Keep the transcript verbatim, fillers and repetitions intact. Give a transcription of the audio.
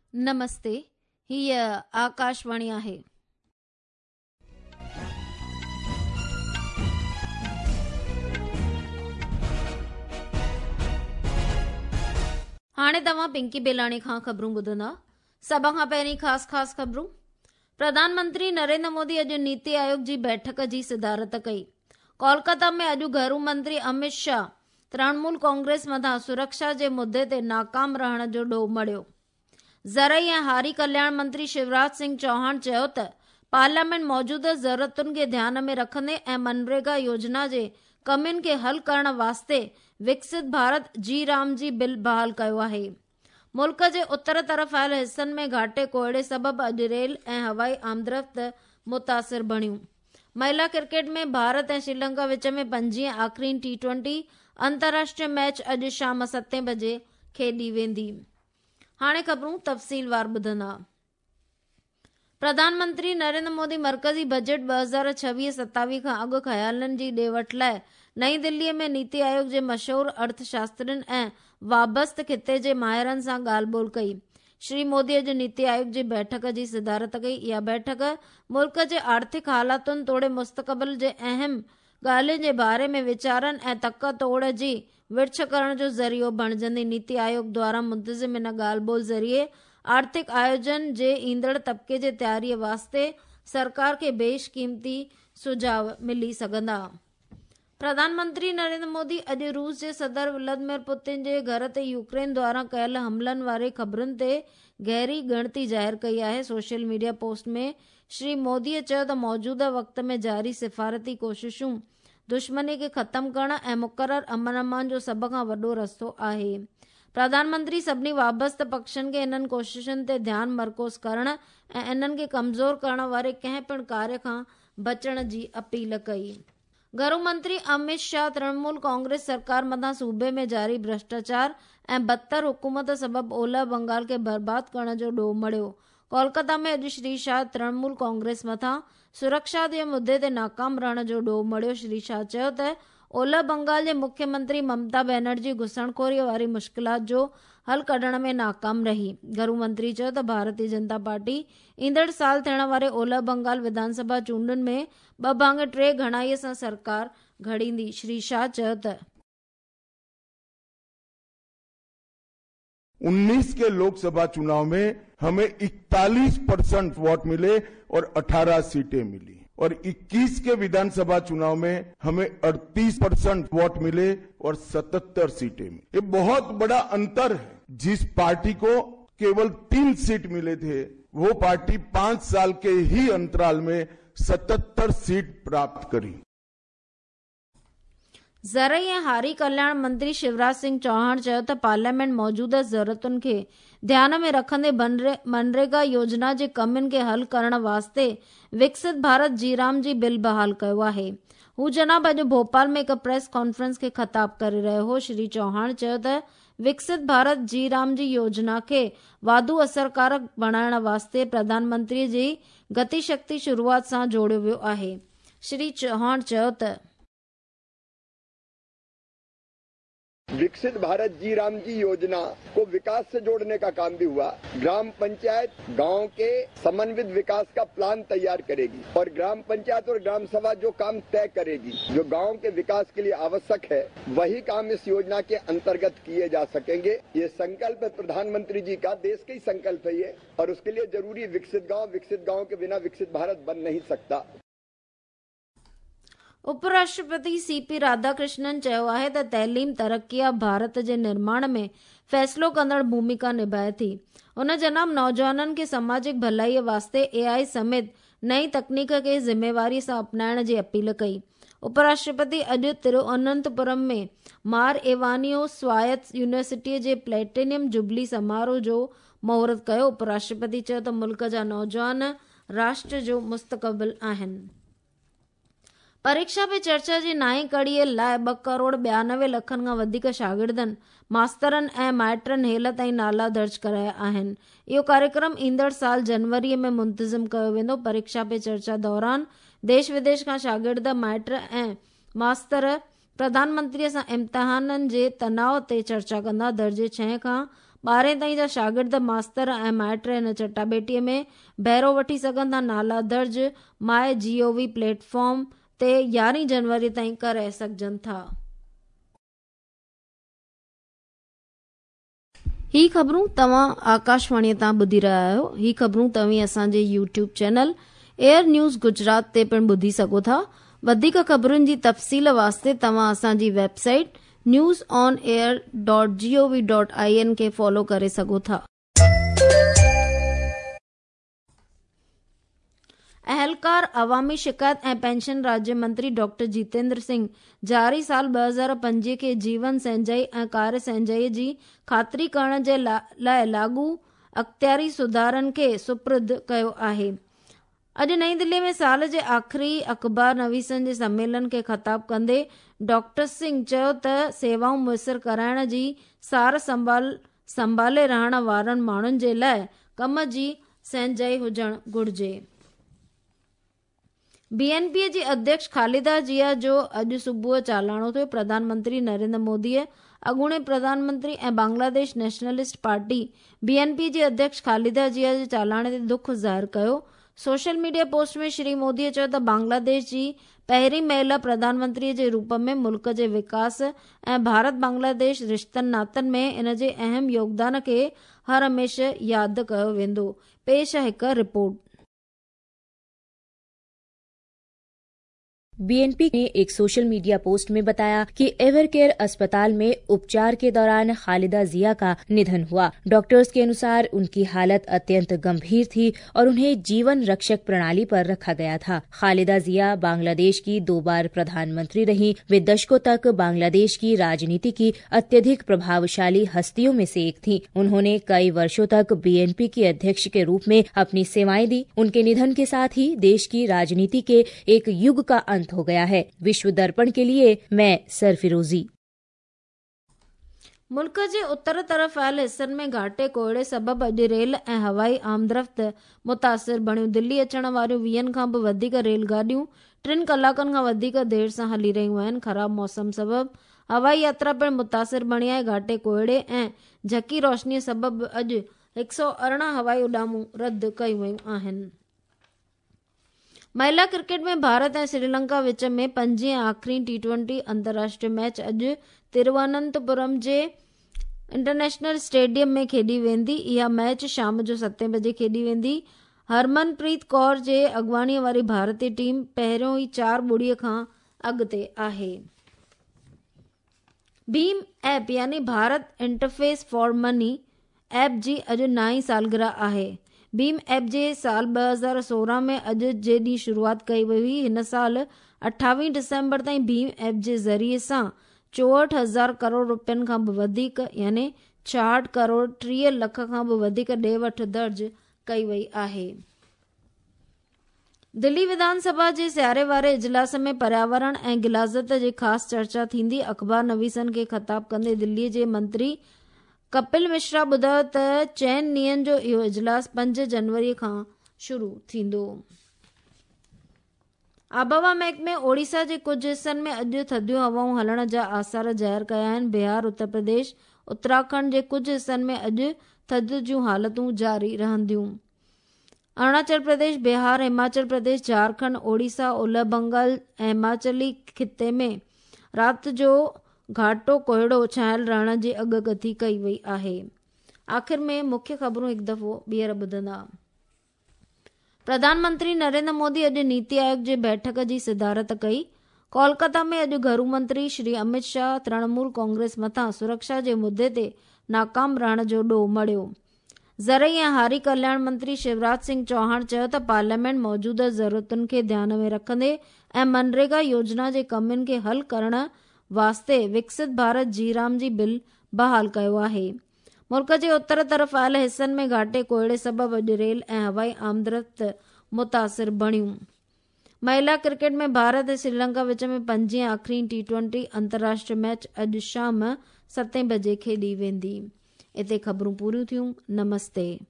नमस्ते, हीअ आकाशवाणी आहे। हाणे तव्हां पिंकी बेलाणी खां ख़बरूं ॿुधंदा। सभ खां पहिरीं ख़ासि ख़ासि ख़बरूं। प्रधानमंत्री नरेंद्र मोदी अॼु नीति आयोग जी बैठक जी सिदारत कई। कोलकाता में अॼु गृह मंत्री अमित शाह तृणमूल कांग्रेस मथां सुरक्षा जे मुद्दे ते नाकाम रहण जो ॾोह मढ़ियो। ज़रई ऐं हारी कल्याण मंत्री शिवराज सिंह चौहान चयो त पार्लियामेंट मौजूदा ज़रूरतुनि खे ध्यान में रखंदे ऐं मनरेगा योजना जे कमियुनि खे हल करण वास्ते Viksit Bharat G Ram G bill बहाल कयो आहे। मुल्क जे उतर तरफ़ आयल हिस्सनि में घाटे कोहड़े सबबि अॼु रेल ऐं हवाई आमदरफ़्त मुतासिर बणियूं। महिला क्रिकेट में भारत ऐं श्रीलंका विच में पंजीह आख़िरी टी ट्वेंटी अंतर्राष्ट्रीय मैच अॼु शाम सते बजे खेॾी वेंदी। हाणे ख़बरूं तफ़सीलवार ॿुधंदा। प्रधानमंत्री नरेंद्र मोदी मरकज़ी बजट ॿ हज़ार छवीह सतावीह खां अॻु ख़यालनि जी ॾे-वठ लाइ नई दिल्लीअ में नीति आयोग जे मशहूर अर्थशास्त्रियुनि ऐं वाबस्त खिते जे माहिरनि सां ॻाल्हि ॿोल कई। श्री मोदी अॼु नीति आयोग जी बैठक जी सिदारत कई। इहा बैठक मुल्क जे आर्थिक हालातुनि तोड़े मुस्तक़बिल जे अहम ॻाल्हियुनि जे बारे में वीचारनि ऐं तक तोड़ जी विर्छ करण जो ज़रियो बणिजंदी। नीति आयोग द्वारा मुंतज़िम इन ॻाल्हि ॿोल ज़रिए आर्थिक आयोजन जे ईंदड़ तबिके जे तयारीअ वास्ते सरकार खे बेशकीमती सुझाव मिली सघंदा। प्रधानमंत्री नरेंद्र मोदी अॼु रूस जे सदर व्लादिमीर पुतिन जे घर ते यूक्रेन द्वारा कयल हमलनि वारे ख़बरुनि ते गहरी ॻणती ज़ाहिर कई आहे। सोशल मीडिया पोस्ट में श्री मोदीअ चयो त मौजूदा वक़्त में जारी सिफ़ारती कोशिशूं दुश्मनी खे ख़त्म करण ऐं मुक़रर अमन अमान जो सभ खां वॾो रस्तो आहे। प्रधानमंत्री सभिनी वाबस्त पक्षनि खे इन्हनि कोशिशुनि ते ध्यानु मर्कोज़ करण ऐं इन्हनि खे कमज़ोर करण वारे कंहिं पिणु कार्य खां बचण जी अपील कई। गृह मंत्री अमित शाह तृणमूल कांग्रेस सरकार मथां सूबे में जारी भ्रष्टाचार ऐं बदतर हुकूमत सबबि ओलह बंगाल खे बर्बाद करण जो ॾोह मढ़ियो। कोलकाता में अॼु श्री शाह तृणमूल कांग्रेस मथां सुरक्षा जे मुद्दे ते नाकाम रहण जो ॾोह मढ़ियो। श्री शाह चयो त ओलह बंगाल जे मुख्यमंत्री ममता बनर्जी घुसणखोरीअ वारी मुश्किलात जो हल कढण में नाकाम रही। गृह मंत्री चयो त भारतीय जनता पार्टी ईंदड़ साल थियण वारे ओलह बंगाल विधानसभा चूंडुनि में ॿ भाङे टे घणाईअ सां सरकार घड़ींदी। श्री शाह चयो त उन्नीस के लोकसभा चुनाव में हमें इकतालीस परसेंट वोट मिले और अठारह सीटें मिली और इक्कीस के विधानसभा चुनाव में हमें अड़तीस परसेंट वोट मिले और सतहत्तर सीटें मिली। ये बहुत बड़ा अंतर है। जिस पार्टी को केवल तीन सीट मिले थे वो पार्टी पांच साल के ही अंतराल में सतहत्तर सीट प्राप्त करी। ज़रई ऐं हारी कल्याण मंत्री शिवराज सिंह चौहान चयो त पार्लियामेंट मौजूदा ज़रूरतुनि खे ध्यान में रखंदे मनरेगा योजना जे कमियुनि खे हल करण वास्ते Viksit Bharat G Ram G bill बहाल कयो आहे। हू जनाब अॼु भोपाल में हिकु प्रेस कॉन्फ्रेंस खे ख़िताब करे रहियो हो। श्री चौहान चयो त विकसित भारत जी राम जी योजना खे वाधू असरकारक बणाइण वास्ते प्रधानमंत्री जी गति शक्ति शुरूआत सां जोड़ियो वियो आहे। श्री चौहान चयो त विकसित भारत जी राम जी योजना को विकास से जोड़ने का काम भी हुआ। ग्राम पंचायत गांव के समन्वित विकास का प्लान तैयार करेगी और ग्राम पंचायत और ग्राम सभा जो काम तय करेगी जो गांव के विकास के लिए आवश्यक है वही काम इस योजना के अंतर्गत किए जा सकेंगे। ये संकल्प प्रधानमंत्री जी का, देश का ही संकल्प है ये, और उसके लिए जरूरी विकसित गाँव, विकसित गाँव के बिना विकसित भारत बन नहीं सकता। उपराष्ट्रपति सी पी राधाकृष्णन चयो आहे त तइलीम तरक्कीयाब भारत जे निर्माण में फ़ैसिलो कंदड़ भूमिका निभाए थी। हुन जनाब नौजवाननि खे सामाजिक भलाईअ वास्ते ए आई समेत नई तकनीक खे ज़िम्मेवारी सां अपनाइण जी अपील कई। उपराष्ट्रपति अॼु तिरुअनंतपुरम में मार एवानियो स्वायत्त यूनिवर्सिटीअ जे प्लेटिनियम जुबली समारोह जो महूरत कयो। उपराष्ट्रपति चयो त मुल्क जा नौजवान राष्ट्र जो मुस्तक़बिल आहिनि। परीक्षा पे चर्चा जी नाई कड़ीअ लाइ ॿ करोड़ ॿियानवे लखनि खां वधीक शागिर्दनि मास्तरनि ऐं माइटनि हेल ताईं नाला दर्ज कराया आहिनि। इहो कार्यक्रम ईंदड़ साल जनवरीअ में मुंतज़िम कयो वेंदो। परीक्षा पे चर्चा दौरान देश विदेश खां शागिर्द, माइट ऐं मास्तर प्रधानमंत्रीअ सां इम्तिहाननि जे तनाव ते चर्चा कंदा। दर्जे छह खां ॿारहें ताईं जा शागिर्द मास्तर ऐं माइट हिन चटाभेटीअ में बहिरो वठी सघनि था। नाला दर्ज माए जीओवी प्लेटफॉर्म ते यारहीं जनवरी ताईं करे सघजनि था। ही ख़बरूं तव्हां आकाशवाणी तां ॿुधी रहिया आहियो। ही ख़बरूं तव्हीं असांजे YouTube channel air news Gujarat ते पिणु ॿुधी सघो था। वधीक ख़बरुनि जी तफ़सील वास्ते तव्हां असांजी website news on air dot gov dot I N खे फॉलो करे सघो था। अहलकार अवामी शिकायत ऐं पेंशन राज्य मंत्री डॉक्टर जितेंद्र सिंह जारी साल ॿ हज़ार पंजवीह खे जीवन संजय ऐं कार्य संजय जी ख़ातिरी करण जे लाइ लाॻू अख़्तियारी सुधारनि खे सुपुर्द कयो आहे। अॼु नईं दिल्लीअ में साल जे आख़िरी अख़बार नवीसनि जे सम्मेलन खे ख़िताब कंदे डॉक्टर सिंह चयो त सेवाऊं मुयसर कराइण जी सार संभाल संभाले रहण वारनि माण्हुनि जे लाइ कम जी संजय हुजणु घुर्जे। बीएनपी जी अध्यक्ष ख़ालिदा जिया जो अॼु सुबुह चालाणो थियो। प्रधानमंत्री नरेंद्र मोदीअ अॻूणे प्रधानमंत्री ऐं बांग्लादेश नेशनलिस्ट पार्टी बीएनपी जी अध्यक्ष ख़ालिदा जिया जे चालाणे ते दुख ज़ाहिर कयो। सोशल मीडिया पोस्ट में श्री मोदीअ चयो त बांग्लादेश जी पहिरीं महिला प्रधानमंत्री जे रूप में मुल्क जे विकास ऐं भारत बांग्लादेश रिश्तनि नातनि में इन जे अहम योगदान खे हर हमेशह यादि कयो वेंदो। पेश आहे हिकु रिपोर्ट। बीएनपी ने एक सोशल मीडिया पोस्ट में बताया कि एवरकेयर अस्पताल में उपचार के दौरान खालिदा जिया का निधन हुआ। डॉक्टर्स के अनुसार उनकी हालत अत्यंत गंभीर थी और उन्हें जीवन रक्षक प्रणाली पर रखा गया था। खालिदा जिया बांग्लादेश की दो बार प्रधानमंत्री रही। वे दशकों तक बांग्लादेश की राजनीति की अत्यधिक प्रभावशाली हस्तियों में से एक थी। उन्होंने कई वर्षों तक बीएनपी की अध्यक्ष के रूप में अपनी सेवाएं दी। उनके निधन के साथ ही देश की राजनीति के एक युग का अंत हो गया है। विश्व दर्पण के लिए मैं सरफिरोजी। मुल्क जे उत्तर तरफ़ आयल हिस्सनि में घाटे कोहड़े सबबि अॼु रेल ऐं हवाई आमदरफ़्त मुतासिर बणियूं। दिल्ली अचण वारियूं वीहनि खां बि वधीक रेलगाॾियूं टिनि कलाकनि खां वधीक देर सां हली रहियूं आहिनि। ख़राब मौसम सबबि हवाई यात्रा पिणु मुतासिर बणी आहे। घाटे कोहड़े ऐं झकी रोशनीअ सबबि अॼु हिकु सौ अरिड़हं हवाई उॾामूं रद्द कयूं वयूं आहिनि। महिला क्रिकेट में भारत ऐं श्रीलंका विच में पंजी आख़िरी टी ट्वेंटी अंतर्राष्ट्रीय मैच अॼु तिरुवनंतपुरम जे इंटरनेशनल स्टेडियम में खेॾी वेंदी। इहा मैच शाम जो सतें बजे खेॾी वेंदी। हरमनप्रीत कौर जे अॻवानीअ वारी भारतीय टीम पहिरियों ई चार ॿुड़ीअ खां अॻिते आहे। भीम ऐप यानी Bharat interface for money app जी अॼु नाई सालगिरह आहे। भीम ऐप जे साल ॿ हज़ार सोरहं में अॼु जे ॾींहुं शुरूआत कई वई हुई। हिन साल अठावीह डिसंबर ताईं भीम ऐप जे ज़रिए सां चोहठि हज़ार करोड़ रुपयनि खां बि वधीक यानी छाहठि करोड़ टीह लख खां बि वधीक ॾे वठि दर्ज कई वई आहे। दिल्ली विधानसभा जे सियारे वारे इजलास में पर्यावरण ऐं गिलाज़त जी ख़ासि चर्चा थींदी। अख़बार नवीसनि खे ख़िताब कंदे दिल्लीअ जे मंत्री कपिल मिश्रा ॿुधायो त चइनि ॾींहनि जो इहो इजलास पंज जनवरी खां शुरू थींदो। आबहवा महकमे ओडिशा जे कुझु हिस्सनि में अॼु थधियूं हवाऊं हलण जा आसार ज़ाहिर कया आहिनि। बिहार, उत्तर प्रदेश, उत्तराखंड जे कुझु हिस्सनि में अॼु थधि जूं हालतूं जारी रहंदियूं। अरुणाचल प्रदेश, बिहार, हिमाचल प्रदेश, झारखंड, ओडिशा, ओलह बंगाल ऐं हिमाचली खिते में राति जो घाटो कोहड़ो छायल रहण जी अॻकथी कई वई आहे। आख़िर में मुख्य ख़बरूं हिकु दफ़ो ॿीहर ॿुधंदा। प्रधानमंत्री नरेंद्र मोदी अॼु नीति आयोग जे बैठक जी सिदारत कई। कोलकाता में अॼु गृह मंत्री श्री अमित शाह तृणमूल कांग्रेस मथां सुरक्षा जे मुद्दे ते नाकाम रहण जो ॾोह मढ़ियो। ज़रई ऐं हारी कल्याण मंत्री शिवराज सिंह चौहान चयो त पार्लियामेंट मौजूदा ज़रूरतुनि खे ध्यान में रखंदे ऐं मनरेगा योजना जे कमनि खे हल करण वास्ते विकसित भारत जीराम जी बिल बहाल कयो आहे। मुल्क जे उत्तर तरफ़ आयल हिस्सनि में घाटे कोहड़े सबबि अॼु रेल ऐं हवाई आमदरफ़्त मुतासिर बणियूं। महिला क्रिकेट में भारत ऐं श्रीलंका विच में पंजी आख़िरी टी ट्वेंटी अंतर्राष्ट्रीय मैच अॼु शाम सतें बजे खेॾी वेंदी। इते ख़बरूं पूरियूं थियूं। नमस्ते।